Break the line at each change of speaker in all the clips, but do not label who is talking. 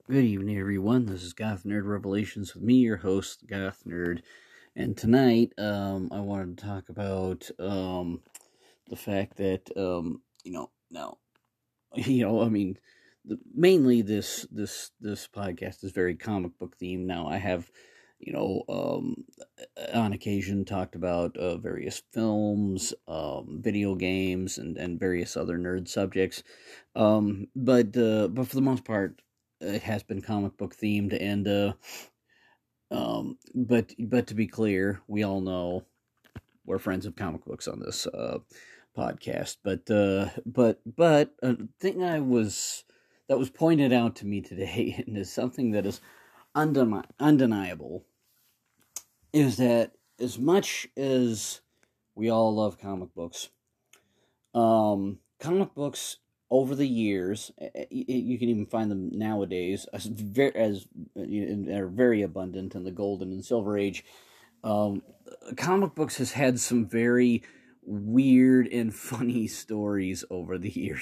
Good evening, everyone. This is Goth Nerd Revelations with me, your host, Goth Nerd. And tonight, I wanted to talk about the fact that mainly this podcast is very comic book themed. Now, I have, on occasion talked about various films, video games, and various other nerd subjects. But for the most part, it has been comic book themed, and but to be clear, we all know we're friends of comic books on this podcast. But a thing that was pointed out to me today, and is something that is undeniable, is that as much as we all love comic books, comic books over the years, you can even find them nowadays are very abundant in the golden and silver age. Comic books has had some very weird and funny stories over the years.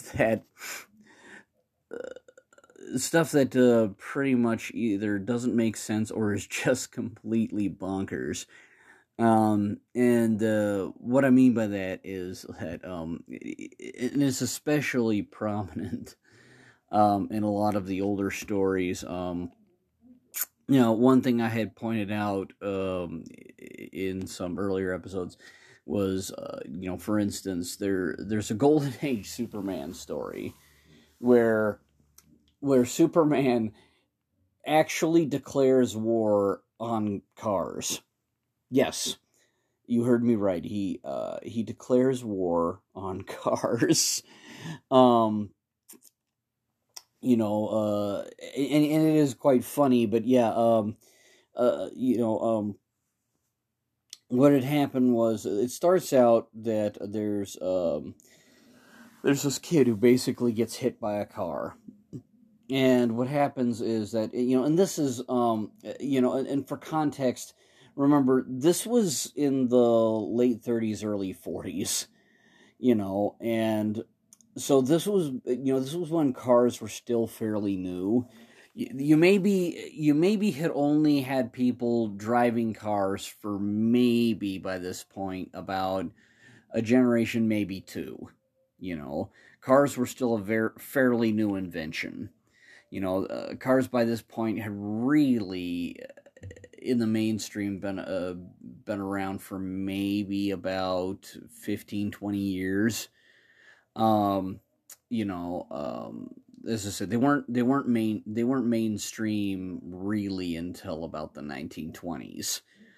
Stuff that pretty much either doesn't make sense or is just completely bonkers. And what I mean by that is that and it's especially prominent in a lot of the older stories. One thing I had pointed out in some earlier episodes was, for instance, there's a Golden Age Superman story where Superman actually declares war on cars. Yes, you heard me right. He declares war on cars. And it is quite funny, but yeah, what had happened was, it starts out that there's this kid who basically gets hit by a car. And what happens is that, and this is, and for context, remember, this was in the late 30s, early 40s, and so this was when cars were still fairly new. You maybe had only had people driving cars for maybe by this point about a generation, maybe two. Cars were still a fairly new invention. Cars by this point had really, in the mainstream, been around for maybe about 15, 20 years. As I said, they weren't mainstream really until about the 1920s.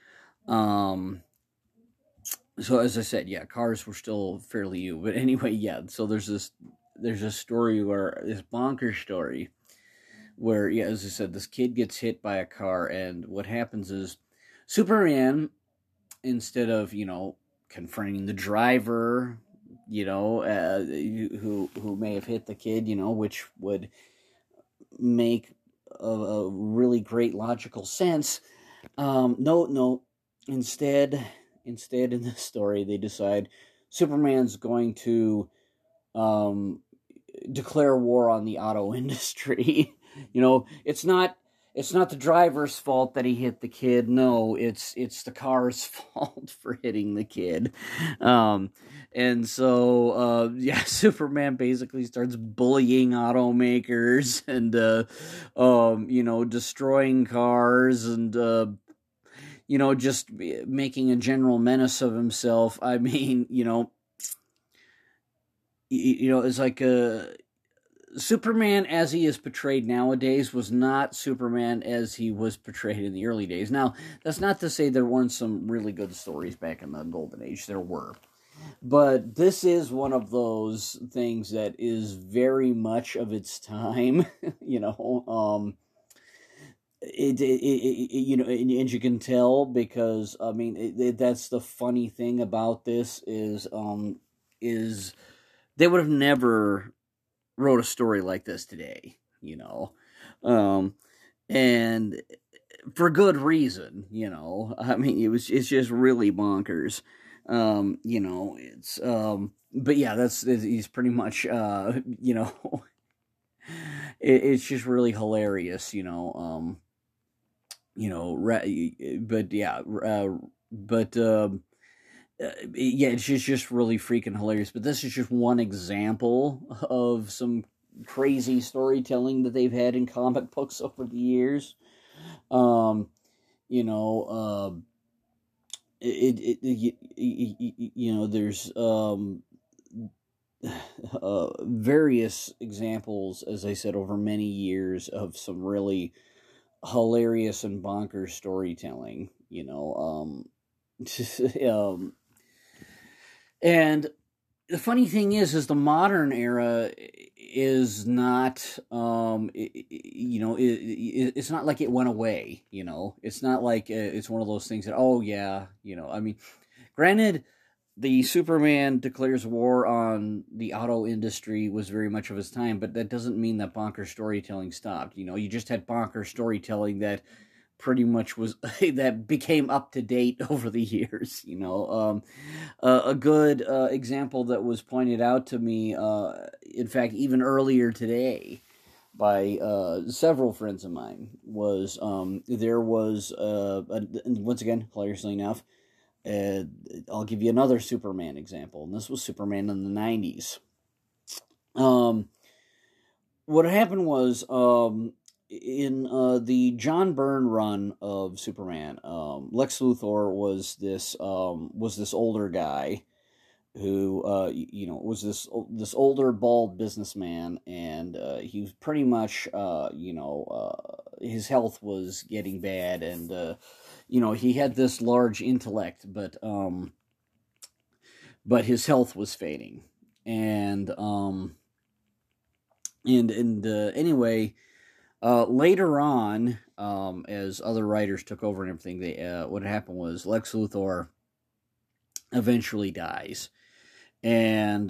So as I said, yeah, cars were still fairly new. But anyway, yeah. So there's this story this bonkers story where, yeah, as I said, this kid gets hit by a car, and what happens is Superman, instead of, confronting the driver, who may have hit the kid, which would make a really great logical sense. No. Instead, in this story, they decide Superman's going to declare war on the auto industry. It's not the driver's fault that he hit the kid. No, it's the car's fault for hitting the kid. And so, Superman basically starts bullying automakers and, destroying cars and, just making a general menace of himself. I mean, it's like Superman as he is portrayed nowadays was not Superman as he was portrayed in the early days. Now, that's not to say there weren't some really good stories back in the Golden Age. There were. But this is one of those things that is very much of its time, and you can tell because, I mean, that's the funny thing about this is they would have never wrote a story like this today, and for good reason, I mean, it's just really bonkers, but yeah, he's pretty much, it's just really hilarious, but yeah, but yeah, it's just really freaking hilarious. But this is just one example of some crazy storytelling that they've had in comic books over the years. Um, you know, there's various examples, as I said, over many years of some really hilarious and bonkers storytelling. And the funny thing is the modern era is not, it's not like it went away. It's not like it's one of those things that, oh yeah, I mean, granted, the Superman declares war on the auto industry was very much of his time, but that doesn't mean that bonker storytelling stopped. You just had bonker storytelling that pretty much was that became up to date over the years. A good example that was pointed out to me, in fact, even earlier today by several friends of mine was there was once again, hilariously enough, I'll give you another Superman example, and this was Superman in the 90s. What happened was, in the John Byrne run of Superman, Lex Luthor was this older guy who was this older bald businessman, and he was pretty much his health was getting bad, and he had this large intellect, but his health was fading, and anyway, later on, as other writers took over and everything, what happened was Lex Luthor eventually dies, and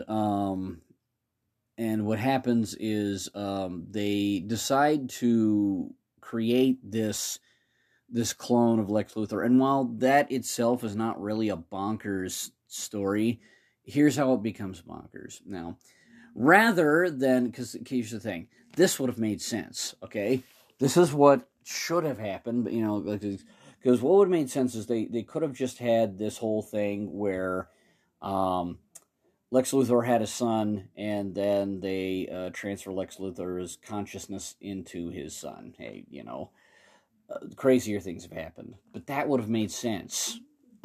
what happens is they decide to create this clone of Lex Luthor, and while that itself is not really a bonkers story, here's how it becomes bonkers. Now, rather than, because here's the thing, this would have made sense, okay? This is what should have happened, because what would have made sense is they could have just had this whole thing where Lex Luthor had a son, and then they transfer Lex Luthor's consciousness into his son. Hey, crazier things have happened, but that would have made sense.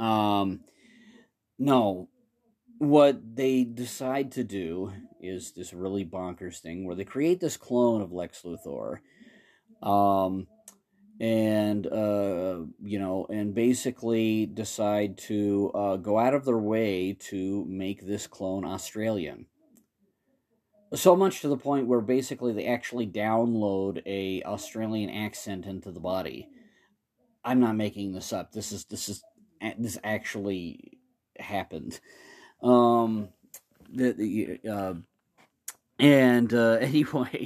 No, what they decide to do is this really bonkers thing where they create this clone of Lex Luthor, and basically decide to go out of their way to make this clone Australian. So much to the point where basically they actually download a Australian accent into the body. I'm not making this up. This actually happened. Anyway,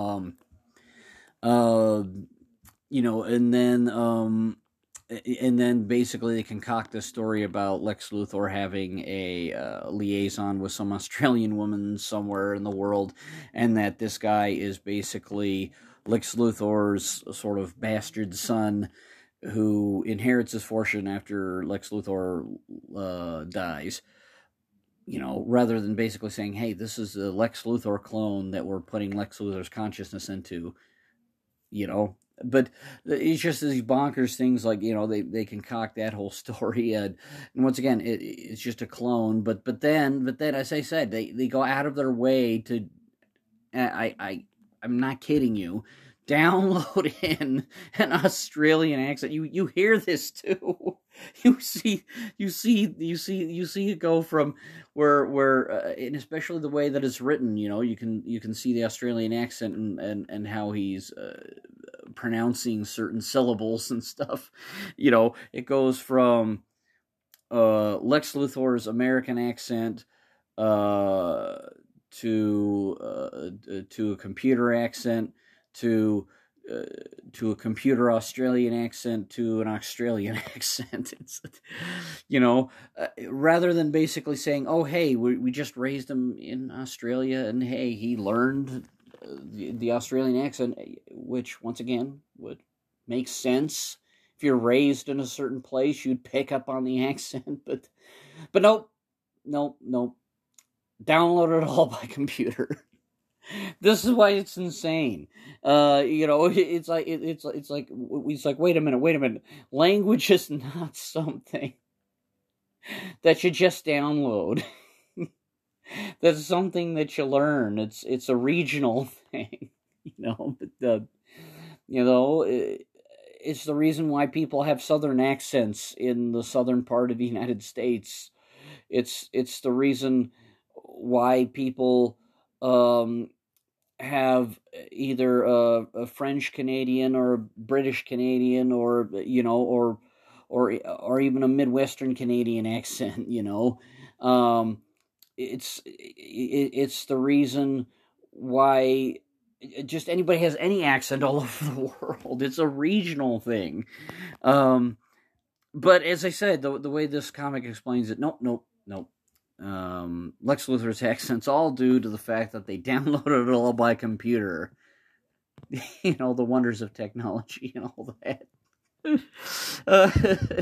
and then basically they concoct a story about Lex Luthor having a liaison with some Australian woman somewhere in the world, and that this guy is basically Lex Luthor's sort of bastard son who inherits his fortune after Lex Luthor dies. Rather than basically saying, hey, this is a Lex Luthor clone that we're putting Lex Luthor's consciousness into, but it's just these bonkers things, like, they concoct that whole story, and once again, it's just a clone, but then, as I said, they go out of their way to, I'm not kidding you, download in an Australian accent. You hear this too. You see it go from where and especially the way that it's written. You can see the Australian accent and how he's pronouncing certain syllables and stuff. It goes from Lex Luthor's American accent to a computer accent to a computer Australian accent to an Australian accent. It's rather than basically saying, oh hey, we just raised him in Australia, and hey, he learned the Australian accent, which once again would make sense if you're raised in a certain place, you'd pick up on the accent, but nope, nope. Download it all by computer. This is why it's insane. It's like wait a minute. Language is not something that you just download. That's something that you learn. It's a regional thing, But it's the reason why people have southern accents in the southern part of the United States. It's the reason why people have either a French Canadian or a British Canadian or or even a Midwestern Canadian accent. It's the reason why just anybody has any accent all over the world. It's a regional thing. But as I said, the way this comic explains it, nope. Lex Luthor's accent's all due to the fact that they downloaded it all by computer. The wonders of technology and all that. But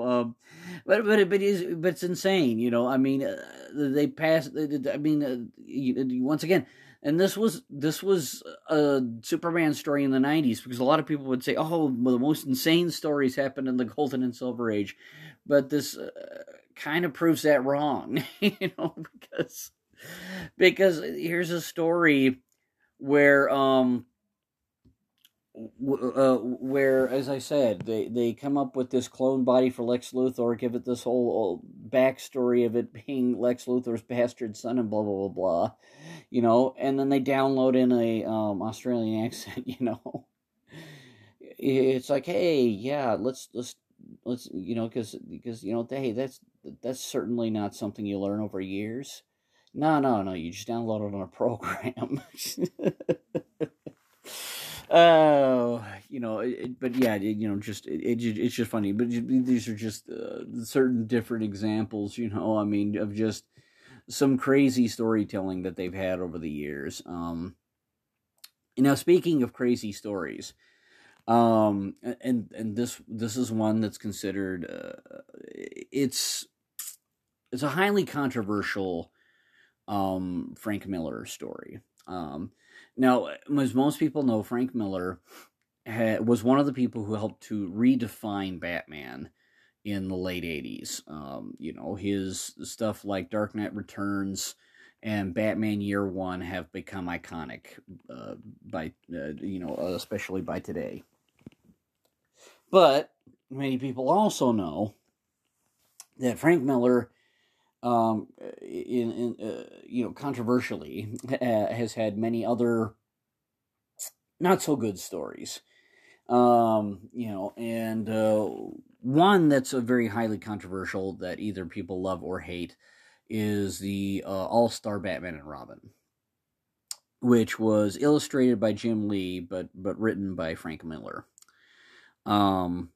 it's insane. I mean, they passed. I mean, once again, and this was a Superman story in the 90s, because a lot of people would say, "Oh, well, the most insane stories happened in the Golden and Silver Age," but this kind of proves that wrong. Because here's a story where as I said, they come up with this clone body for Lex Luthor, give it this whole backstory of it being Lex Luthor's bastard son and blah, blah, blah, blah, and then they download in a Australian accent, It's like, hey, yeah, let's because hey, that's certainly not something you learn over years. No, you just download it on a program. But yeah, it's just funny. But these are just certain different examples, I mean, of just some crazy storytelling that they've had over the years. Now, speaking of crazy stories, and this is one that's considered it's a highly controversial Frank Miller story. Now, as most people know, Frank Miller was one of the people who helped to redefine Batman in the late 80s. His stuff like Dark Knight Returns and Batman Year One have become iconic especially by today. But many people also know that Frank Miller, controversially, has had many other not so good stories. And one that's a very highly controversial that either people love or hate is the All-Star Batman and Robin, which was illustrated by Jim Lee, but written by Frank Miller. And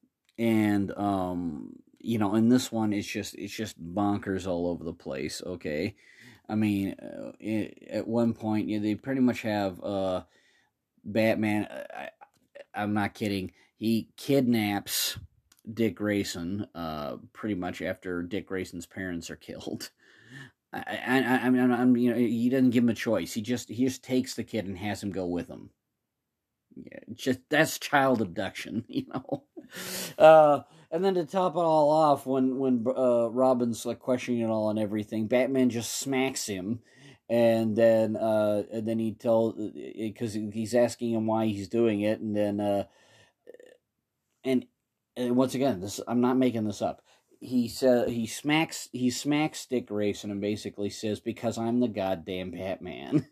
this one, it's just bonkers all over the place. Okay, I mean, at one point, they pretty much have Batman. I'm not kidding. He kidnaps Dick Grayson, pretty much after Dick Grayson's parents are killed. He doesn't give him a choice. He just takes the kid and has him go with him. Yeah, that's child abduction, And then to top it all off, when Robin's like questioning it all and everything, Batman just smacks him, and then he tells, because he's asking him why he's doing it, and then and once again, this, I'm not making this up. He smacks Dick Grayson and basically says, "Because I'm the goddamn Batman."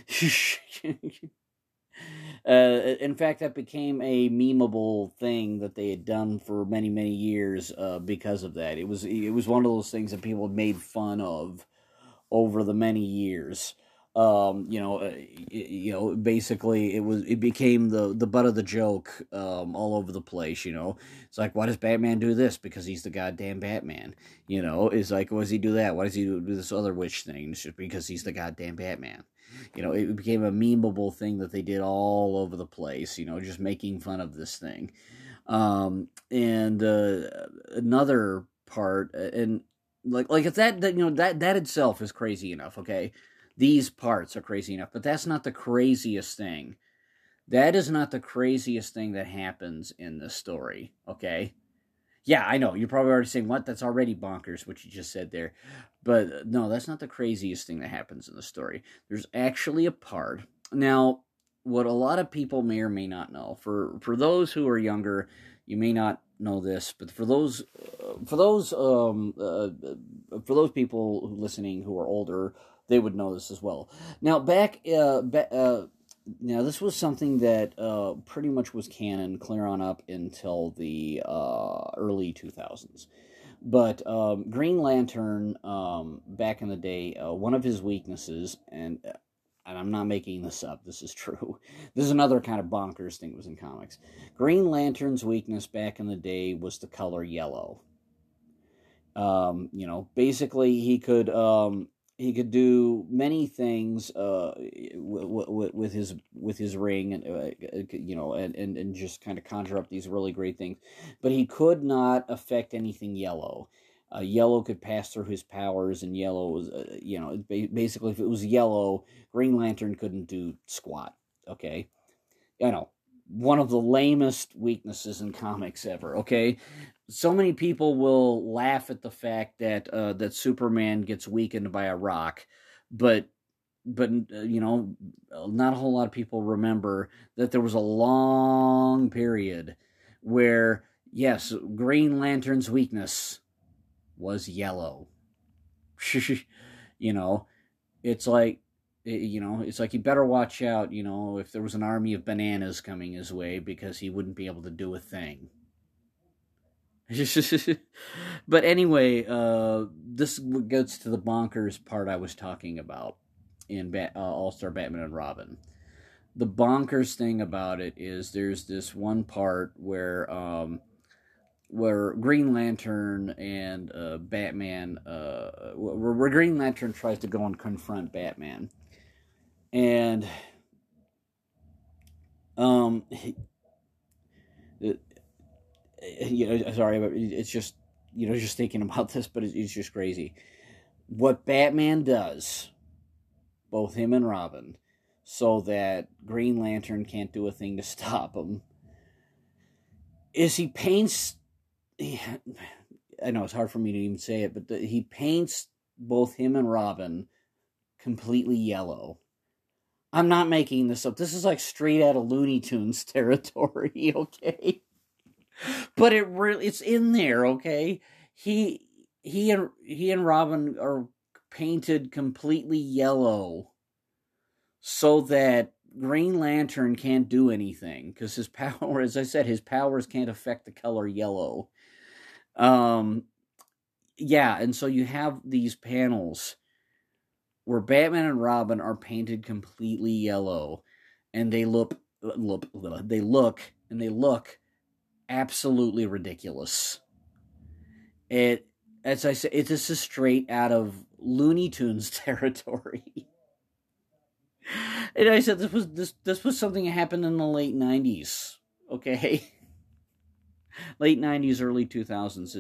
In fact, that became a memeable thing that they had done for many, many years because of that. It was one of those things that people had made fun of over the many years. Basically it became the butt of the joke all over the place. It's like, why does Batman do this? Because he's the goddamn Batman. It's like, why does he do that? Why does he do this other witch thing? It's just because he's the goddamn Batman. It became a memeable thing that they did all over the place. Just making fun of this thing. And another part, and like if that that itself is crazy enough. Okay, these parts are crazy enough, but that's not the craziest thing. That is not the craziest thing that happens in this story. Okay. Yeah, I know. You're probably already saying, what? That's already bonkers, what you just said there. But no, that's not the craziest thing that happens in the story. There's actually a part. Now, what a lot of people may or may not know, for those who are younger, you may not know this, but for those people listening who are older, they would know this as well. Now, now, this was something that pretty much was canon clear on up until the early 2000s. But Green Lantern, back in the day, one of his weaknesses, and I'm not making this up, this is true. This is another kind of bonkers thing that was in comics. Green Lantern's weakness back in the day was the color yellow. Basically he could do many things with his ring, and and just kind of conjure up these really great things, but he could not affect anything yellow. Yellow could pass through his powers, and yellow was basically, if it was yellow, Green Lantern couldn't do squat. Okay, one of the lamest weaknesses in comics ever. Okay, so many people will laugh at the fact that that Superman gets weakened by a rock, but not a whole lot of people remember that there was a long period where, yes, Green Lantern's weakness was yellow. It's like, it's like, you better watch out, if there was an army of bananas coming his way, because he wouldn't be able to do a thing. But anyway, this gets to the bonkers part I was talking about in All-Star Batman and Robin. The bonkers thing about it is there's this one part where Green Lantern and Batman, where Green Lantern tries to go and confront Batman, and sorry, but it's just, just thinking about this, but it's just crazy. What Batman does, both him and Robin, so that Green Lantern can't do a thing to stop him, is he paints. I know it's hard for me to even say it, but he paints both him and Robin completely yellow. I'm not making this up. This is like straight out of Looney Tunes territory, okay? But it's in there, okay? He and Robin are painted completely yellow so that Green Lantern can't do anything, because his power, as I said, his powers can't affect the color yellow. Yeah, and so you have these panels where Batman and Robin are painted completely yellow, and they look absolutely ridiculous. As I said, this is straight out of Looney Tunes territory. And I said this was something that happened in the late 90s. Okay. Late 90s, early 2000s.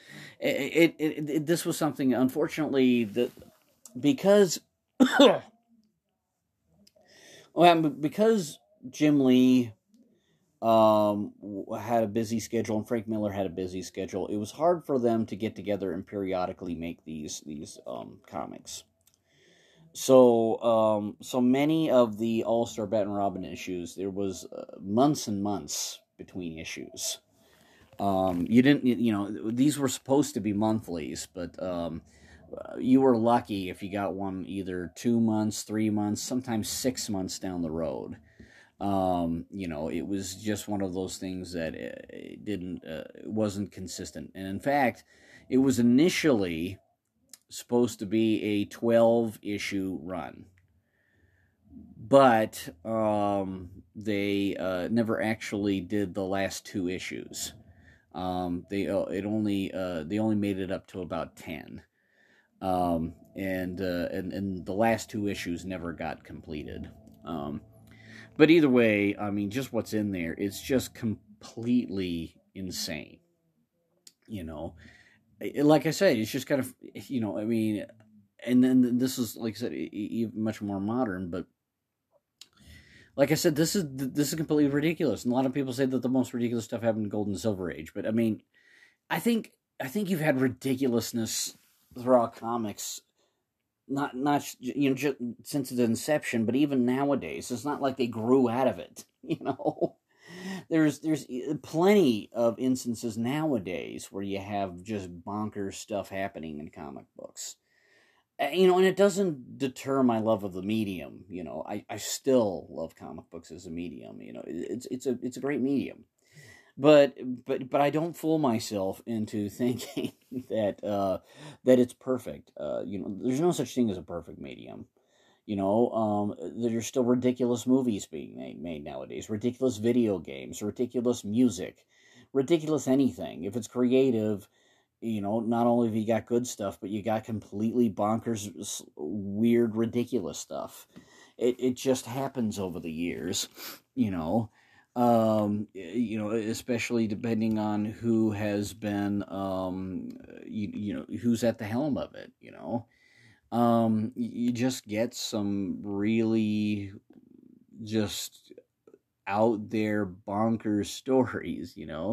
This was something, unfortunately, that because because Jim Lee had a busy schedule and Frank Miller had a busy schedule, it was hard for them to get together and periodically make these comics. So many of the All-Star Batman and Robin issues, there was months and months between issues. You didn't, these were supposed to be monthlies, but you were lucky if you got one either 2 months, 3 months, sometimes 6 months down the road. It was just one of those things that it wasn't consistent. And in fact, it was initially supposed to be a 12-issue run. but they never actually did the last 2 issues. They only made it up to about 10, and the last 2 issues never got completed. But either way, I mean, just what's in there, it's just completely insane. You know, like I said, it's just kind of, I mean, and then this is, like I said, even much more modern, but like I said, this is completely ridiculous. And a lot of people say that the most ridiculous stuff happened in Gold and Silver Age, but I mean, I think you've had ridiculousness throughout comics, not just since its inception, but even nowadays. It's not like they grew out of it. There's plenty of instances nowadays where you have just bonkers stuff happening in comic books. And it doesn't deter my love of the medium. I still love comic books as a medium. It's a great medium. But I don't fool myself into thinking that it's perfect. There's no such thing as a perfect medium. There's still ridiculous movies being made nowadays, ridiculous video games, ridiculous music, ridiculous anything. If it's creative, not only have you got good stuff, but you got completely bonkers, weird, ridiculous stuff. It just happens over the years, especially depending on who has been, who's at the helm of it, you just get some really just out there bonkers stories,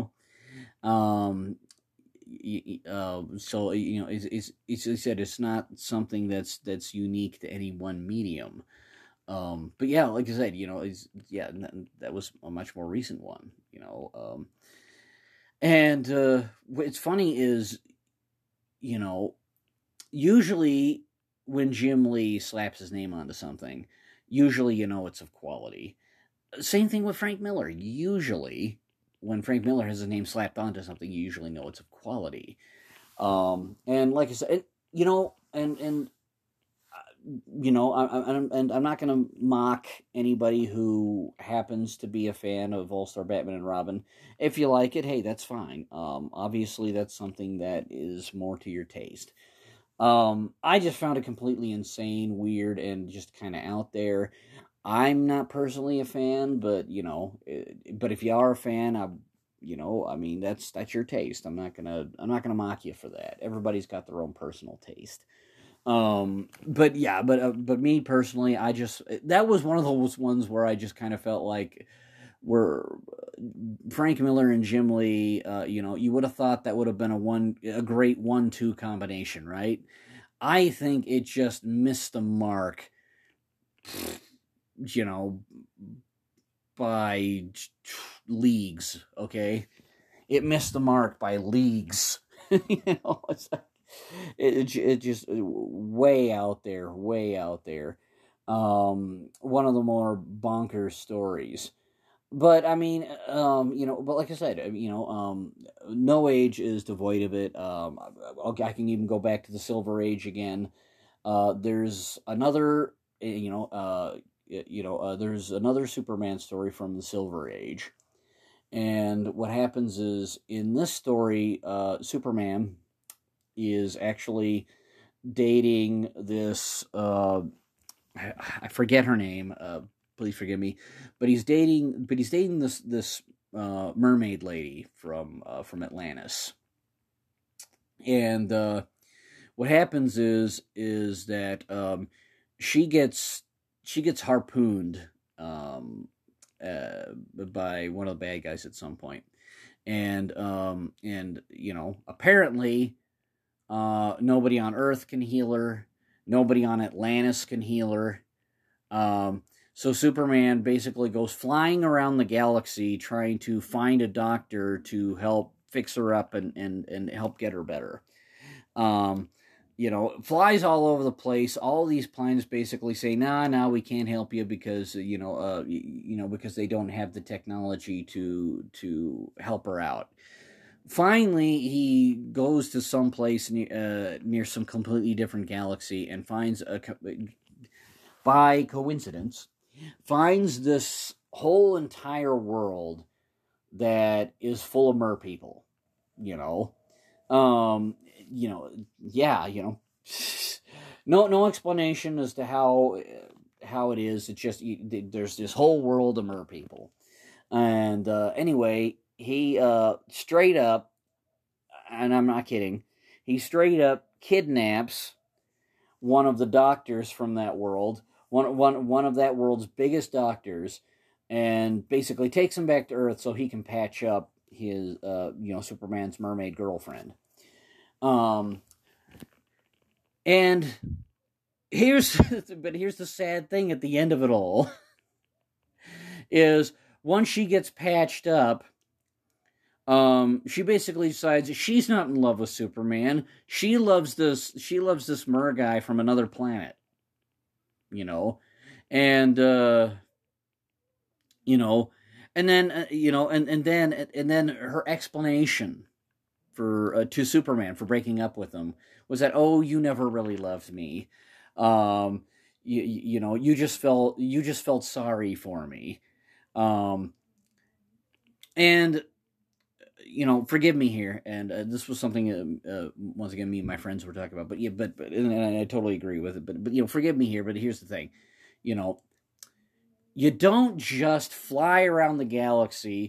so it's I said, it's not something that's unique to any one medium. But yeah, like I said, that was a much more recent one, and what's funny is, usually when Jim Lee slaps his name onto something, usually it's of quality. Same thing with Frank Miller. Usually, when Frank Miller has his name slapped onto something, you usually know it's of quality. And like I said, and I'm not going to mock anybody who happens to be a fan of All-Star Batman and Robin. If you like it, hey, that's fine. Obviously, that's something that is more to your taste. I just found it completely insane, weird, and just kind of out there. I'm not personally a fan, but but if you are a fan, I mean, that's your taste. I'm not gonna mock you for that. Everybody's got their own personal taste. But yeah, but me personally, that was one of those ones where I just kind of felt like where Frank Miller and Jim Lee, you would have thought that would have been a great 1-2 combination, right? I think it just missed the mark, by leagues, okay? It missed the mark by leagues. It's like, it just way out there. One of the more bonkers stories. But I mean, but like I said, no age is devoid of it. I can even go back to the Silver Age again. There's another, there's another Superman story from the Silver Age, and what happens is in this story, Superman is actually dating this. I forget her name. Please forgive me, but he's dating this mermaid lady from Atlantis, and what happens is that she gets harpooned by one of the bad guys at some point, and apparently nobody on Earth can heal her, nobody on Atlantis can heal her. So Superman basically goes flying around the galaxy trying to find a doctor to help fix her up and help get her better. Flies all over the place. All these planets basically say, nah, we can't help you because, because they don't have the technology to help her out. Finally, he goes to some place near some completely different galaxy and finds by coincidence, finds this whole entire world that is full of mer people, you know. Um, yeah, no explanation as to how it is. It's just there's this whole world of mer people, and anyway, he straight up, and I'm not kidding, he straight up kidnaps one of the doctors from that world, one of that world's biggest doctors, and basically takes him back to Earth so he can patch up his Superman's mermaid girlfriend. And here's the sad thing at the end of it all is once she gets patched up, she basically decides she's not in love with Superman. She loves this mer guy from another planet. And and then and then her explanation for to Superman for breaking up with him was that, oh, you never really loved me. You just felt sorry for me. And forgive me here, and this was something once again me and my friends were talking about. But yeah, but and I totally agree with it. But forgive me here. But here's the thing, you don't just fly around the galaxy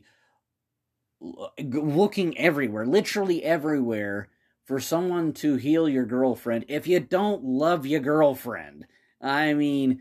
looking everywhere, literally everywhere, for someone to heal your girlfriend if you don't love your girlfriend. I mean,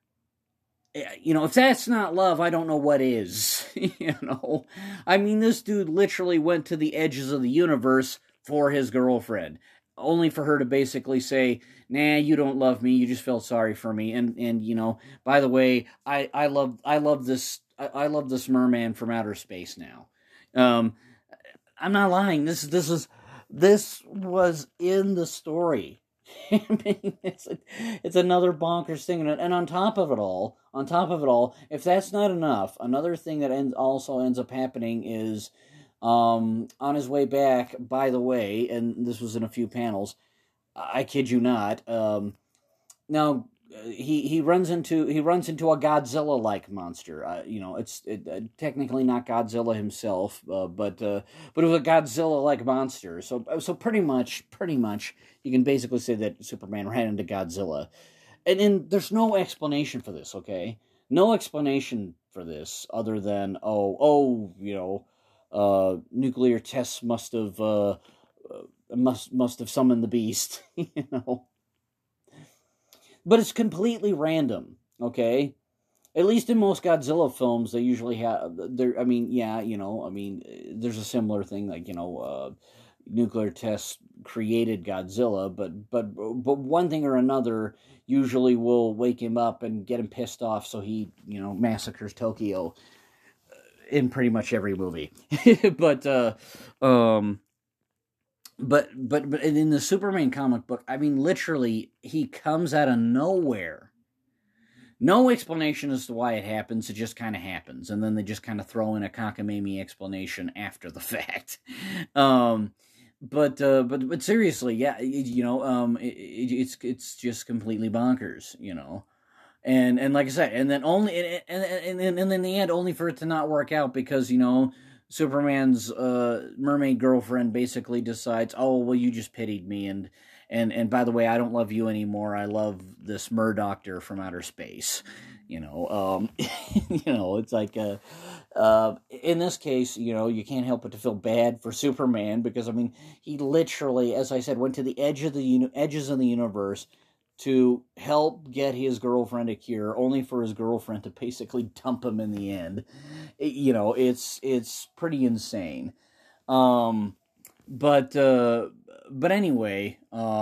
if that's not love, I don't know what is. I mean, this dude literally went to the edges of the universe for his girlfriend, only for her to basically say, nah, you don't love me, you just felt sorry for me, and by the way, I love this merman from outer space now. I'm not lying, this was in the story. I mean, it's another bonkers thing, and on top of it all, if that's not enough, another thing that also ends up happening is, on his way back, by the way, and this was in a few panels, I kid you not, now he runs into a Godzilla-like monster. It's technically not Godzilla himself, but it was a Godzilla-like monster. So pretty much, you can basically say that Superman ran into Godzilla, and there's no explanation for this. Okay, no explanation for this other than nuclear tests must have summoned the beast, But it's completely random, okay? At least in most Godzilla films, they usually have there's a similar thing, like nuclear tests created Godzilla, but one thing or another usually will wake him up and get him pissed off, so he massacres Tokyo in pretty much every movie. But in the Superman comic book, I mean, literally, he comes out of nowhere. No explanation as to why it happens. It just kind of happens, and then they just kind of throw in a cockamamie explanation after the fact. But seriously, yeah, it's just completely bonkers, And like I said, and then only and in the end, only for it to not work out because Superman's mermaid girlfriend basically decides, oh, well, you just pitied me, and by the way, I don't love you anymore. I love this mer doctor from outer space. It's like in this case, you can't help but to feel bad for Superman because I mean, he literally, as I said, went to the edges of the universe to help get his girlfriend a cure, only for his girlfriend to basically dump him in the end. It's pretty insane. But anyway,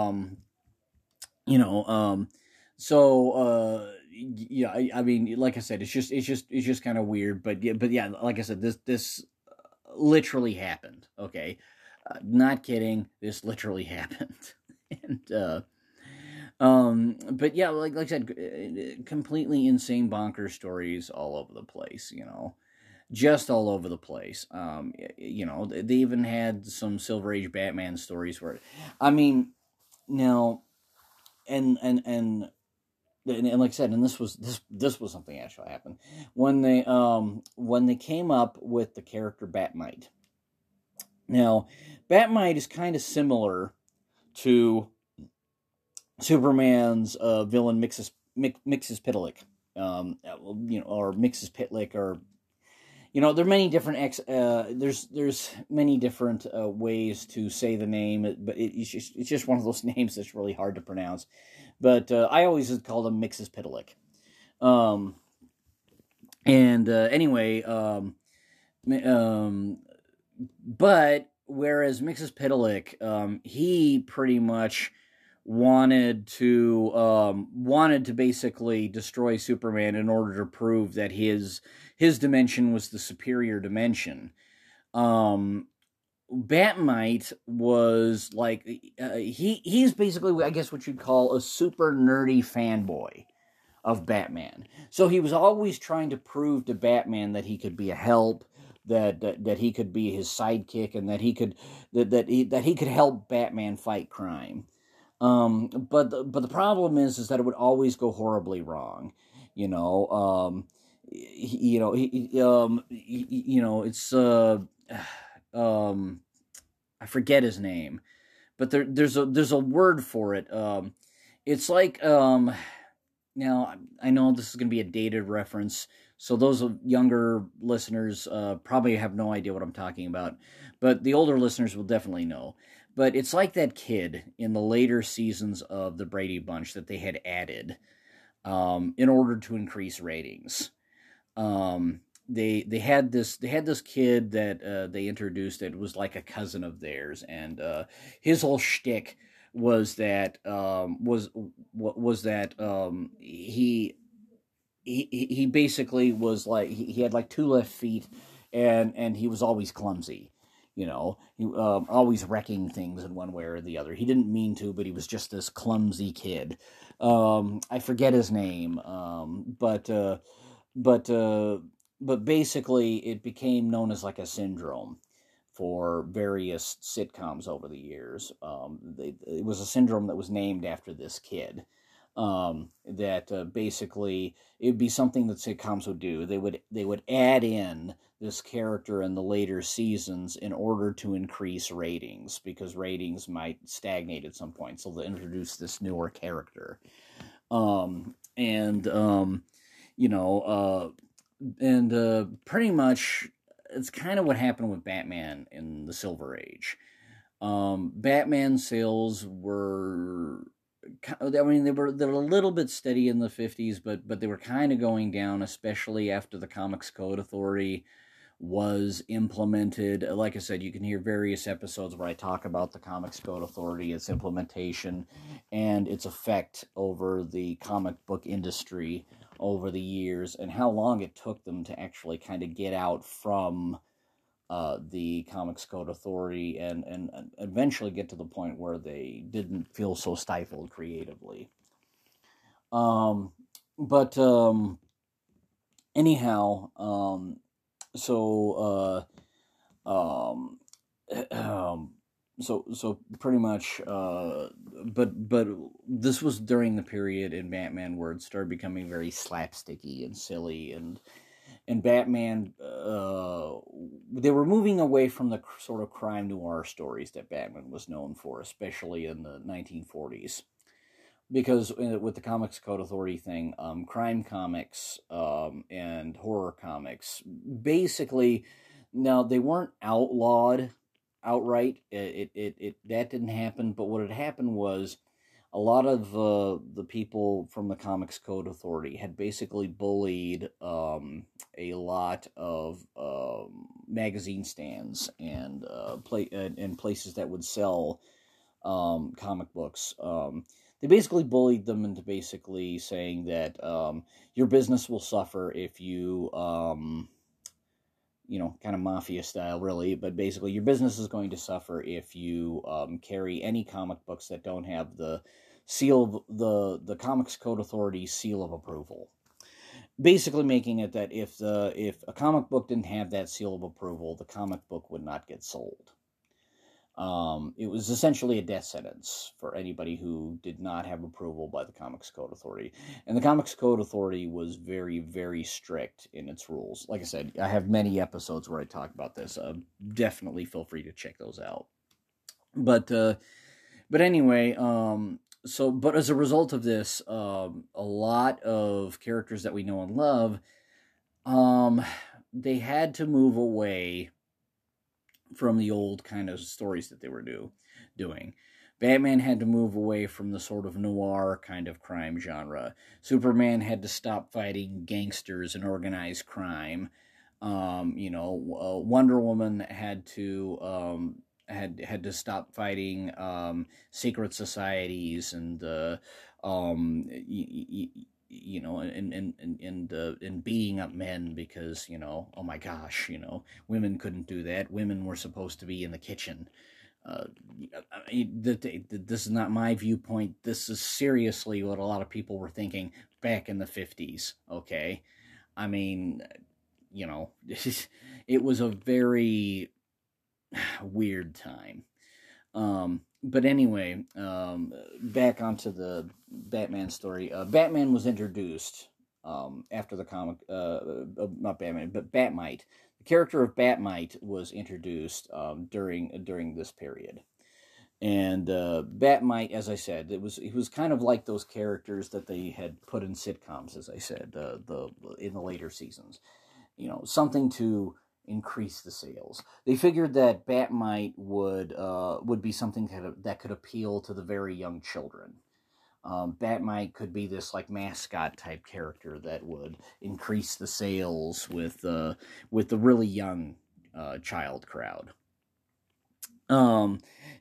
yeah, I mean, like I said, it's just kind of weird, but yeah, like I said, this literally happened. Okay, not kidding, this literally happened, and but yeah, like I said, completely insane, bonkers stories all over the place, just all over the place. They even had some Silver Age Batman stories where, I mean, now, and and like I said, and this was something that actually happened when they came up with the character Batmite. Now, Batmite is kind of similar to Superman's villain Mxyzptlk, or Mxyzptlk, or there are many different there's many different ways to say the name, but it's just one of those names that's really hard to pronounce. But I always called him Mxyzptlk. Anyway, but whereas Mxyzptlk, he pretty much wanted to basically destroy Superman in order to prove that his dimension was the superior dimension. Batmite was like he's basically, I guess, what you'd call a super nerdy fanboy of Batman. So he was always trying to prove to Batman that he could be a help, that he could be his sidekick, and that he could help Batman fight crime. But the problem is that it would always go horribly wrong. It's I forget his name, but there's a word for it. It's like now I know this is going to be a dated reference, so those younger listeners probably have no idea what I'm talking about, but the older listeners will definitely know. But it's like that kid in the later seasons of the Brady Bunch that they had added in order to increase ratings. They had this kid that they introduced that was like a cousin of theirs, and his whole shtick was that he basically was like he had like 2 left feet, and he was always clumsy. He always wrecking things in one way or the other. He didn't mean to, but he was just this clumsy kid. I forget his name, but basically it became known as like a syndrome for various sitcoms over the years. It was a syndrome that was named after this kid. That basically it would be something that sitcoms would do. They would add in this character in the later seasons in order to increase ratings, because ratings might stagnate at some point. So they introduce this newer character, pretty much it's kind of what happened with Batman in the Silver Age. Batman sales were, they were a little bit steady in the 50s, but they were kind of going down, especially after the Comics Code Authority was implemented. Like I said, you can hear various episodes where I talk about the Comics Code Authority, its implementation, and its effect over the comic book industry over the years, and how long it took them to actually kind of get out from the Comics Code Authority and eventually get to the point where they didn't feel so stifled creatively. Anyhow, so pretty much, but this was during the period in Batman where it started becoming very slapsticky and silly, and Batman, they were moving away from the sort of crime noir stories that Batman was known for, especially in the 1940s. Because with the Comics Code Authority thing, crime comics and horror comics, basically, now they weren't outlawed outright. That didn't happen. But what had happened was a lot of the people from the Comics Code Authority had basically bullied a lot of magazine stands and places that would sell comic books. They basically bullied them into basically saying that your business will suffer if you, kind of mafia style, really, but basically your business is going to suffer if you carry any comic books that don't have the seal of the Comics Code Authority seal of approval. Basically making it that if a comic book didn't have that seal of approval, the comic book would not get sold. It was essentially a death sentence for anybody who did not have approval by the Comics Code Authority. And the Comics Code Authority was very, very strict in its rules. Like I said, I have many episodes where I talk about this. Definitely feel free to check those out. But anyway, but as a result of this, a lot of characters that we know and love, they had to move away from the old kind of stories that they were doing. Batman had to move away from the sort of noir kind of crime genre. Superman had to stop fighting gangsters and organized crime. Wonder Woman had to had to stop fighting secret societies and and beating up men because, oh my gosh, women couldn't do that. Women were supposed to be in the kitchen. This is not my viewpoint. This is seriously what a lot of people were thinking back in the 50s, okay? I mean, it was a very weird time. But anyway, back onto the Batman story. Batman was introduced after the comic, not Batman, but Batmite. The character of Batmite was introduced during this period. And Batmite, as I said, he was kind of like those characters that they had put in sitcoms, as I said, in the later seasons. Something to increase the sales. They figured that Batmite would be something that could appeal to the very young children. Batmite could be this like mascot type character that would increase the sales with the really young child crowd. And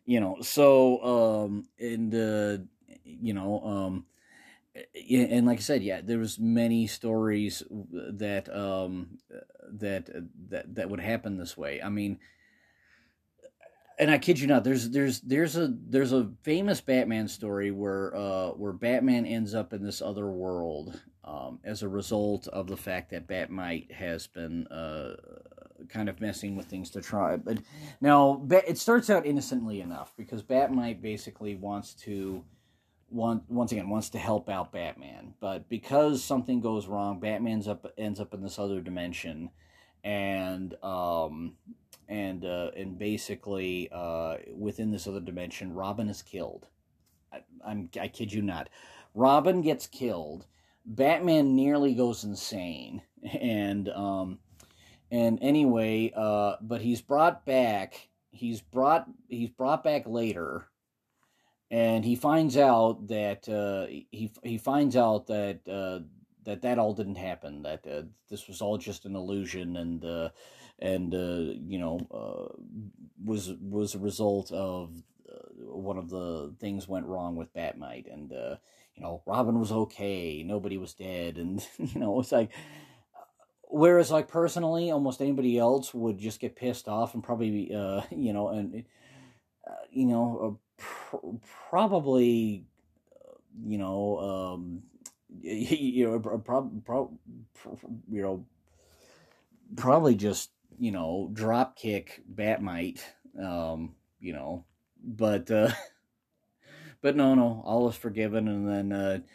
like I said, yeah, there was many stories that would happen this way. I mean, and I kid you not, there's a famous Batman story where Batman ends up in this other world as a result of the fact that Batmite has been kind of messing with things to try. But now it starts out innocently enough because Batmite basically wants to help out Batman, but because something goes wrong, Batman ends up in this other dimension, and basically within this other dimension, Robin is killed. I kid you not, Robin gets killed. Batman nearly goes insane, and anyway, but he's brought back. He's brought back later. And he finds out that he finds out that that all didn't happen. That this was all just an illusion, and was a result of one of the things went wrong with Batmite, and Robin was okay, nobody was dead, and it's like. Whereas, like, personally, almost anybody else would just get pissed off and probably probably, probably just, drop kick Batmite, but no, all is forgiven, and then,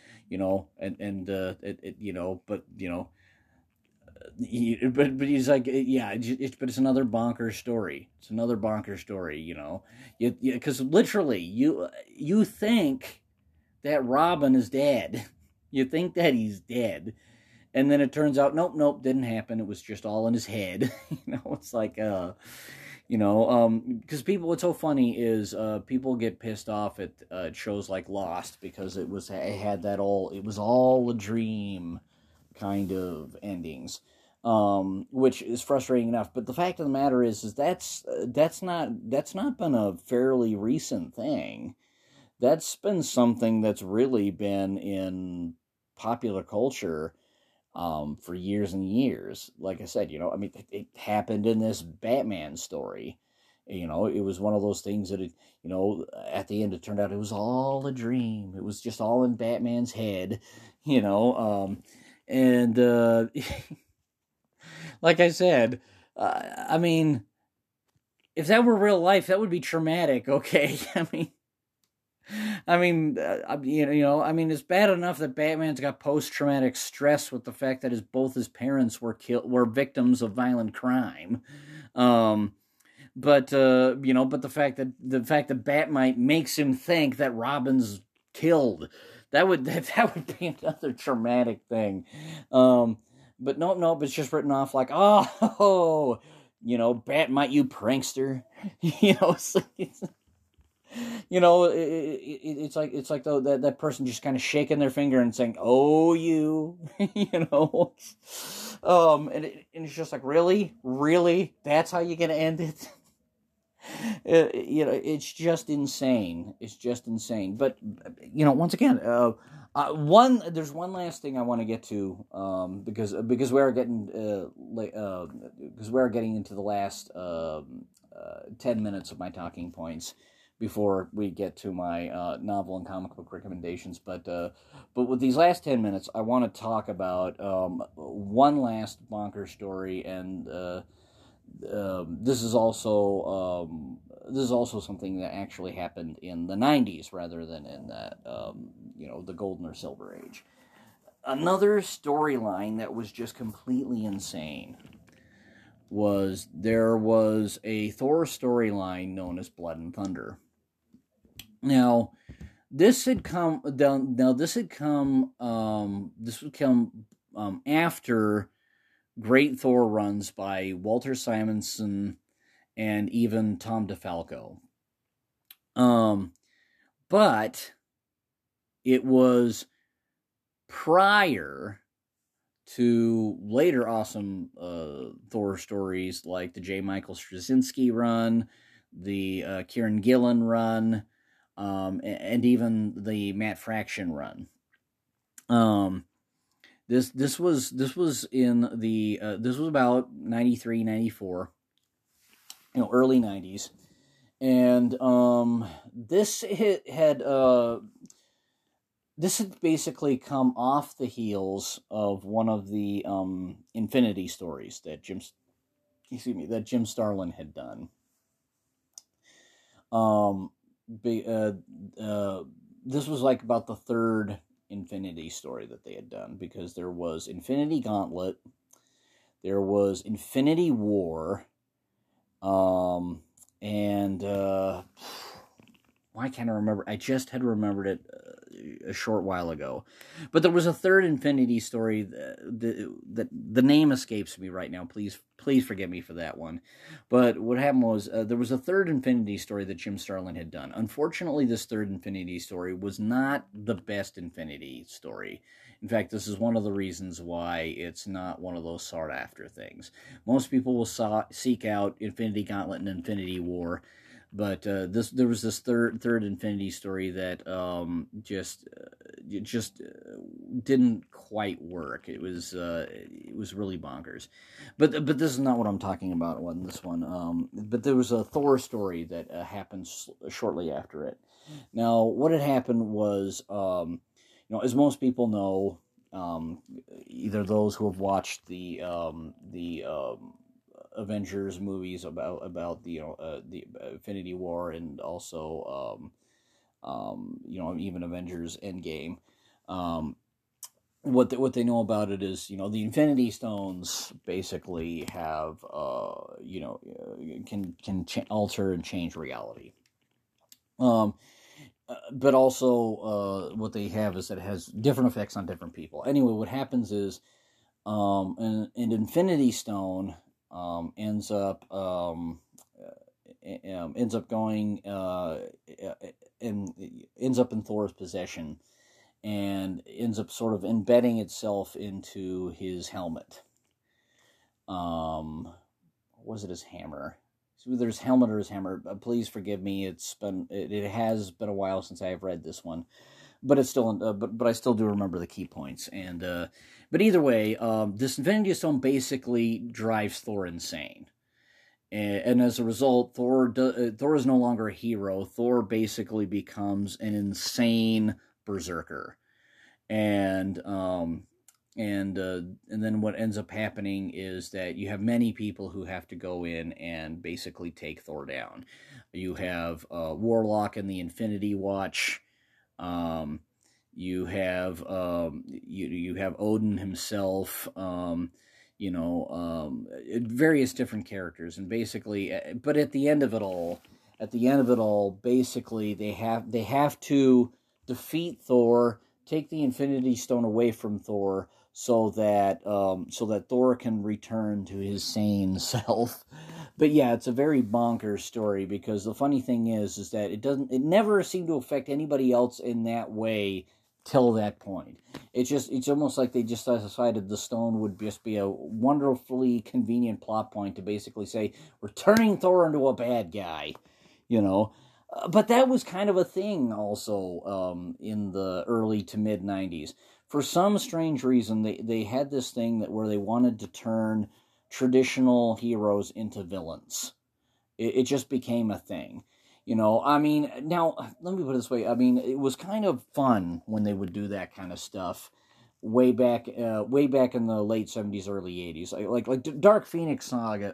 but he's like, yeah, but it's another bonkers story. It's another bonkers story, because literally you think that Robin is dead. You think that he's dead, and then it turns out nope, didn't happen. It was just all in his head. It's like because people. What's so funny is people get pissed off at shows like Lost because it was all a dream kind of endings, which is frustrating enough. But the fact of the matter is that's not been a fairly recent thing. That's been something that's really been in popular culture for years and years. Like I said, it happened in this Batman story. It was one of those things that at the end it turned out it was all a dream. It was just all in Batman's head, and like I said, if that were real life, that would be traumatic. Okay, I mean, it's bad enough that Batman's got post-traumatic stress with the fact that both his parents were victims of violent crime. Um, but the fact that Batmite makes him think that Robin's killed, that would be another traumatic thing. Um, but no, but it's just written off like, oh, Batmite, you prankster. It's it's like that person just kind of shaking their finger and saying, "Oh, you," you know, and it's just like, really, that's how you're gonna end it. It's just insane. It's just insane. But once again, there's one last thing I want to get to, because we are getting because we are getting into the last 10 minutes of my talking points before we get to my novel and comic book recommendations. But with these last 10 minutes, I want to talk about one last bonker story, and this is also something that actually happened in the 90s rather than in that the golden or silver age. Another storyline that was just completely insane was there was a Thor storyline known as Blood and Thunder. Now, this would come after great Thor runs by Walter Simonson and even Tom DeFalco. But it was prior to later awesome Thor stories like the J. Michael Straczynski run, the Kieran Gillen run, and even the Matt Fraction run. This was about 93, 94, early 90s, and this had basically come off the heels of one of the Infinity stories that Jim Starlin had done. This was like about the third Infinity story that they had done, because there was Infinity Gauntlet, there was Infinity War, and why can't I remember? I just had remembered it a short while ago, but there was a third Infinity story that the name escapes me right now. Please forgive me for that one. But what happened was there was a third Infinity story that Jim Starlin had done. Unfortunately, this third Infinity story was not the best Infinity story. In fact, this is one of the reasons why it's not one of those sought after things. Most people will seek out Infinity Gauntlet and Infinity War. But there was this third Infinity story that just didn't quite work. It was really bonkers. But this is not what I'm talking about on this one. But there was a Thor story that happened shortly after it. Now, what had happened was, as most people know, either those who have watched the Avengers movies about the Infinity War, and also even Avengers Endgame. What they know about it is, the Infinity Stones basically have can alter and change reality. But also what they have is that it has different effects on different people. Anyway, what happens is an Infinity Stone ends up going and ends up in Thor's possession, and ends up sort of embedding itself into his helmet. Was it his hammer? So either his helmet or his hammer. Please forgive me. It has been a while since I have read this one, but it's still but I still do remember the key points. And but either way, this Infinity Stone basically drives Thor insane. And as a result, Thor is no longer a hero. Thor basically becomes an insane berserker. And and then what ends up happening is that you have many people who have to go in and basically take Thor down. You have Warlock and the Infinity Watch. Um, you have Odin himself. Various different characters, and basically, but at the end of it all, basically they have to defeat Thor, take the Infinity Stone away from Thor, so that Thor can return to his sane self. But yeah, it's a very bonkers story, because the funny thing is that it never seemed to affect anybody else in that way till that point. It's almost like they just decided the stone would just be a wonderfully convenient plot point to basically say we're turning Thor into a bad guy, you know. But that was kind of a thing also, in the early to mid 90s. For some strange reason, they had this thing where they wanted to turn traditional heroes into villains. It just became a thing. I mean, now, let me put it this way. I mean, it was kind of fun when they would do that kind of stuff way back in the late 70s, early 80s. Like Dark Phoenix Saga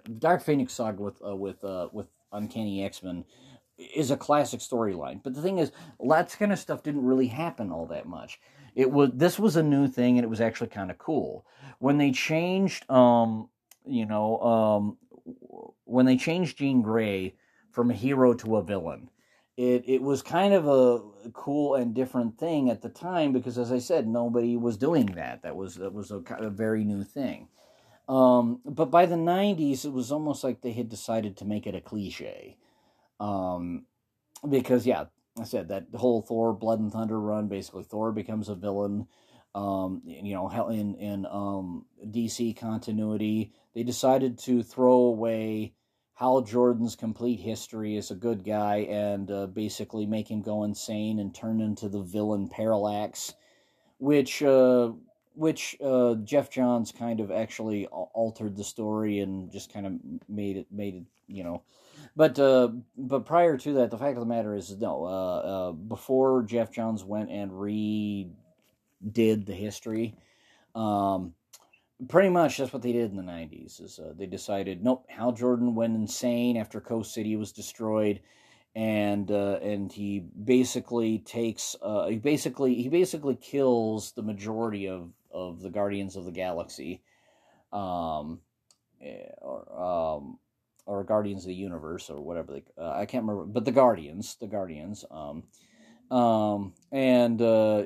with Uncanny X-Men is a classic storyline. But the thing is, that kind of stuff didn't really happen all that much. This was a new thing, and it was actually kind of cool. When they changed when they changed Jean Grey from a hero to a villain, it was kind of a cool and different thing at the time, because, as I said, nobody was doing that. That was a kind of very new thing. But by the 90s, it was almost like they had decided to make it a cliche. Because, yeah, I said that whole Thor Blood and Thunder run, basically Thor becomes a villain. In DC continuity, they decided to throw away Hal Jordan's complete history as a good guy, and basically make him go insane and turn into the villain Parallax, which Jeff Johns kind of actually altered the story and just kind of made it. But prior to that, the fact of the matter is, no. Before Jeff Johns went and redid the history, pretty much that's what they did in the 90s. Is they decided, nope, Hal Jordan went insane after Coast City was destroyed, and he basically he basically kills the majority of the Guardians of the Galaxy, um, or Guardians of the Universe, or whatever I can't remember, but the Guardians, and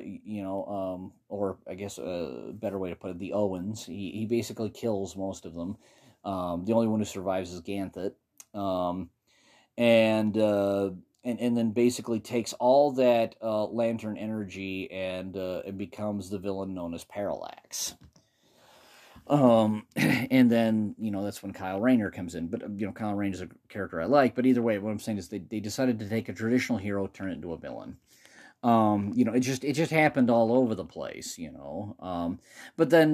or I guess a better way to put it, the Owens. He basically kills most of them. The only one who survives is Ganthet, and then basically takes all that Lantern energy and becomes the villain known as Parallax. And then, that's when Kyle Rayner comes in. But, Kyle Rayner is a character I like. But either way, what I'm saying is they decided to take a traditional hero, turn it into a villain. It just happened all over the place, But then,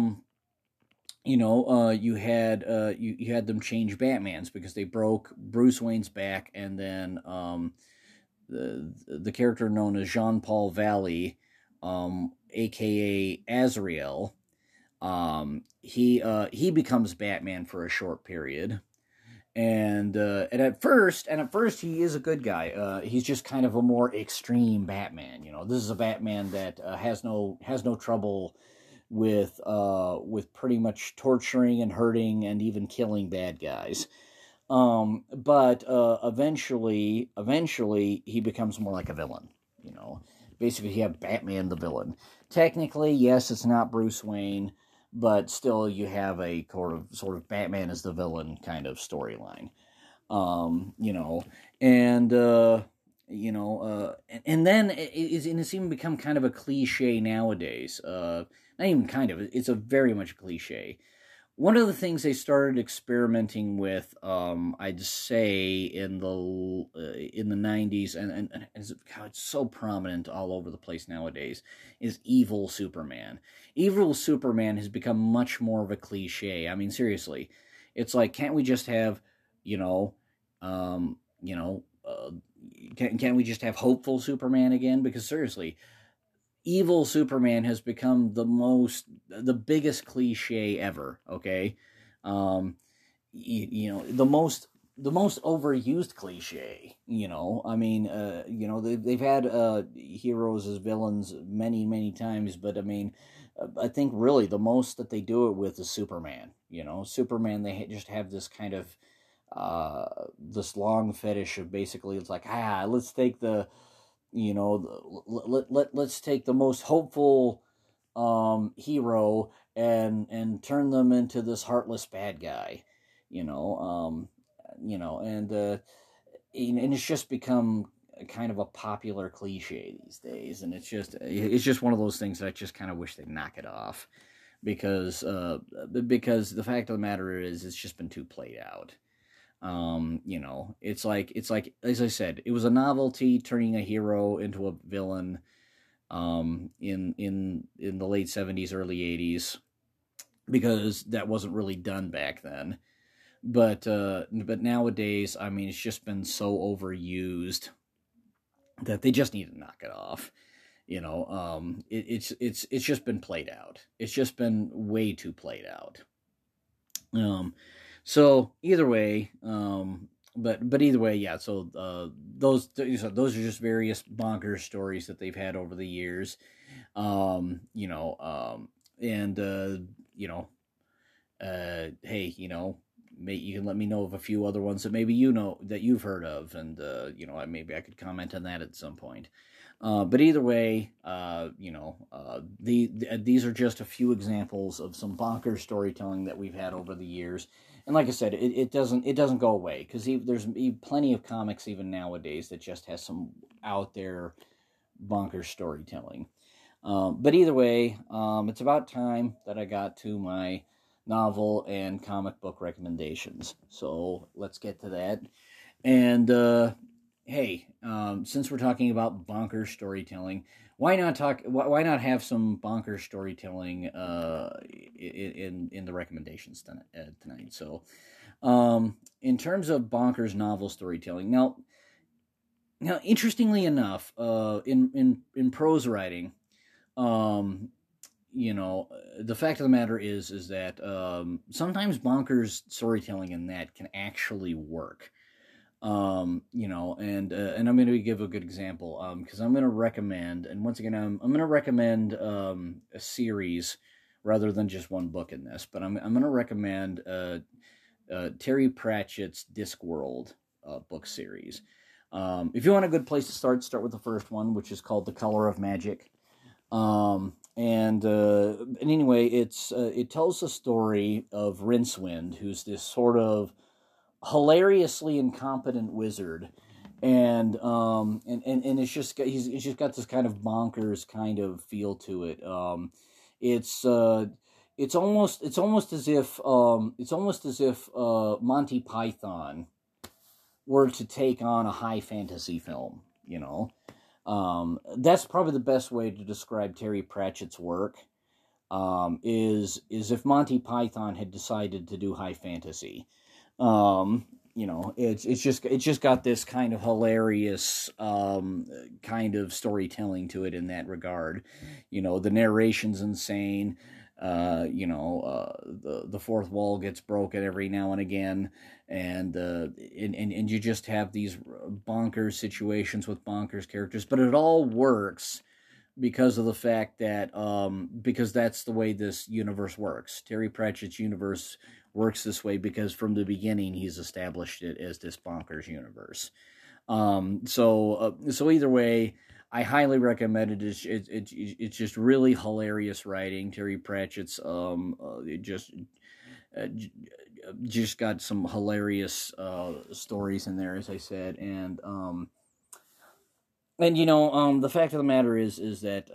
you had them change Batman's, because they broke Bruce Wayne's back, and then the character known as Jean-Paul Valley, aka Azrael, he becomes Batman for a short period, and at first he is a good guy. He's just kind of a more extreme Batman. This is a Batman that has no trouble with pretty much torturing and hurting and even killing bad guys. But eventually he becomes more like a villain. Basically you have Batman the villain. Technically, yes, it's not Bruce Wayne, but still you have a sort of Batman as the villain kind of storyline. And then it's even become kind of a cliche nowadays. Not even kind of, it's a very much cliche. One of the things they started experimenting with, I'd say in the 90s, and it's so prominent all over the place nowadays, is evil Superman. Evil Superman has become much more of a cliche. I mean, seriously, it's like, can't we just have, can't we just have hopeful Superman again? Because seriously, evil Superman has become the biggest cliche ever. Okay, um, the most overused cliche. I mean, they've had heroes as villains many times, but I mean, I think really the most that they do it with is Superman. Superman, they just have this kind of this long fetish of, basically, it's like, let's take the let's take the most hopeful hero and turn them into this heartless bad guy. you know um and it's just become kind of a popular cliche these days, and it's just one of those things that I just kind of wish they'd knock it off, because the fact of the matter is, it's just been too played out. It's like, as I said, it was a novelty turning a hero into a villain in the late 70s, early 80s, because that wasn't really done back then. But nowadays, I mean, it's just been so overused that they just need to knock it off. It's just been played out. It's just been way too played out. So either way, but either way, yeah. So those are just various bonkers stories that they've had over the years. And hey, you can let me know of a few other ones that maybe that you've heard of, and maybe I could comment on that at some point. But either way, these are just a few examples of some bonkers storytelling that we've had over the years. And like I said, it doesn't go away, because there's plenty of comics even nowadays that just has some out there bonkers storytelling. But either way, it's about time that I got to my novel and comic book recommendations. So let's get to that. And hey, since we're talking about bonkers storytelling, why not have some bonkers storytelling in the recommendations tonight? So, in terms of bonkers novel storytelling, now, interestingly enough, in prose writing, the fact of the matter is that sometimes bonkers storytelling in that can actually work. And I'm going to give a good example, because I'm going to recommend, and once again, I'm going to recommend a series rather than just one book in this, but I'm going to recommend Terry Pratchett's Discworld book series. If you want a good place to start with the first one, which is called The Color of Magic. And anyway, it tells the story of Rincewind, who's this sort of hilariously incompetent wizard, and it's just he's just got this kind of bonkers kind of feel to it. It's almost as if Monty Python were to take on a high fantasy film. That's probably the best way to describe Terry Pratchett's work. Is if Monty Python had decided to do high fantasy. It's just got this kind of hilarious kind of storytelling to it in that regard. The narration's insane. The fourth wall gets broken every now and again, and you just have these bonkers situations with bonkers characters, but it all works because of the fact that because that's the way this universe works. Terry Pratchett's universe works this way because from the beginning he's established it as this bonkers universe. So either way, I highly recommend it. It's just really hilarious writing. Terry Pratchett's just got some hilarious stories in there, as I said, and the fact of the matter is that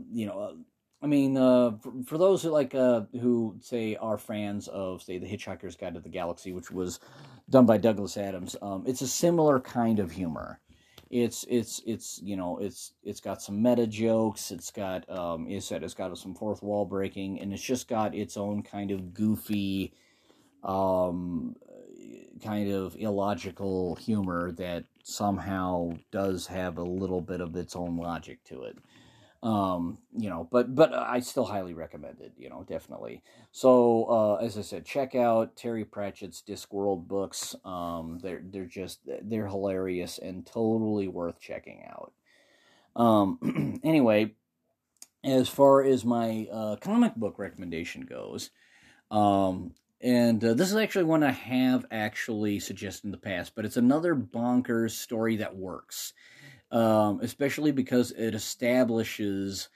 for those who say are fans of, say, The Hitchhiker's Guide to the Galaxy, which was done by Douglas Adams, it's a similar kind of humor. It's got some meta jokes. It's got it's got some fourth wall breaking, and it's just got its own kind of goofy, kind of illogical humor that somehow does have a little bit of its own logic to it. But I still highly recommend it, definitely. So, as I said, check out Terry Pratchett's Discworld books. They're hilarious and totally worth checking out. Anyway, as far as my comic book recommendation goes, and this is actually one I have actually suggested in the past, but it's another bonkers story that works, especially because it establishes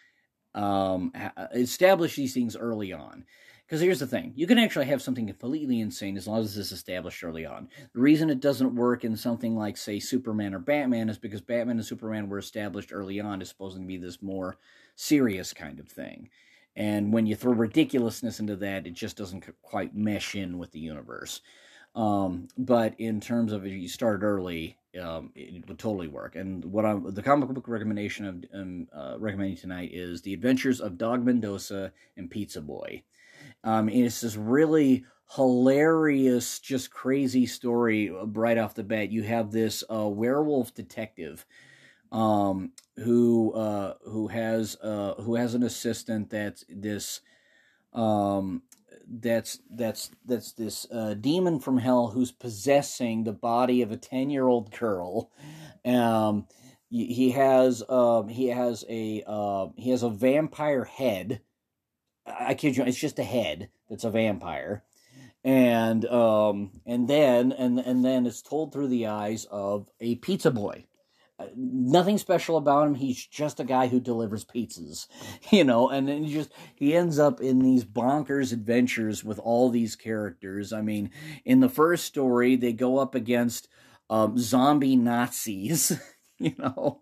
these things early on. Because here's the thing, you can actually have something completely insane as long as it's established early on. The reason it doesn't work in something like, say, Superman or Batman is because Batman and Superman were established early on as supposed to be this more serious kind of thing. And when you throw ridiculousness into that, it just doesn't quite mesh in with the universe. But in terms of if you start early, it would totally work. And the comic book recommendation I'm recommending tonight is The Adventures of Dog Mendoza and Pizza Boy. And it's this really hilarious, just crazy story right off the bat. You have this werewolf detective who has an assistant that's this this demon from hell who's possessing the body of a 10-year-old girl. He has a vampire head. I kid you, it's just a head that's a vampire, and then it's told through the eyes of a pizza boy. Nothing special about him. He's just a guy who delivers pizzas, and then he ends up in these bonkers adventures with all these characters. I mean, in the first story, they go up against zombie Nazis, that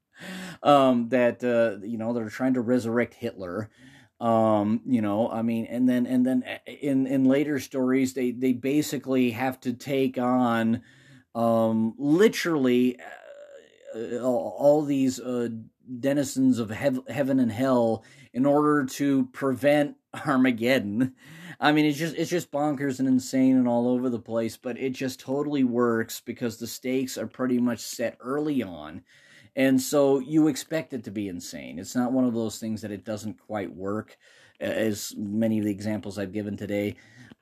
they're trying to resurrect Hitler. I mean, and then in later stories, they basically have to take on literally all these denizens of heaven and hell in order to prevent Armageddon. I mean, it's just bonkers and insane and all over the place, but it just totally works because the stakes are pretty much set early on. And so you expect it to be insane. It's not one of those things that it doesn't quite work, as many of the examples I've given today.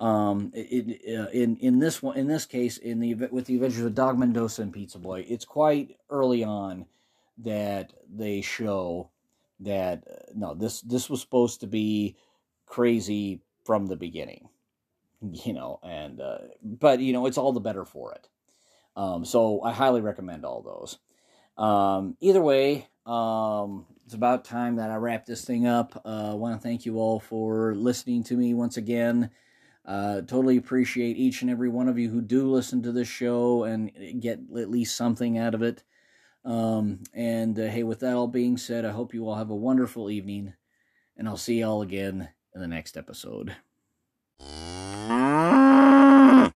In this case, with the Adventures of Dog Mendoza and Pizza Boy, it's quite early on that they show that no, this was supposed to be crazy from the beginning, but it's all the better for it. So I highly recommend all those. Either way, it's about time that I wrap this thing up. I want to thank you all for listening to me once again. Totally appreciate each and every one of you who do listen to this show and get at least something out of it. Hey, with that all being said, I hope you all have a wonderful evening, and I'll see y'all again in the next episode.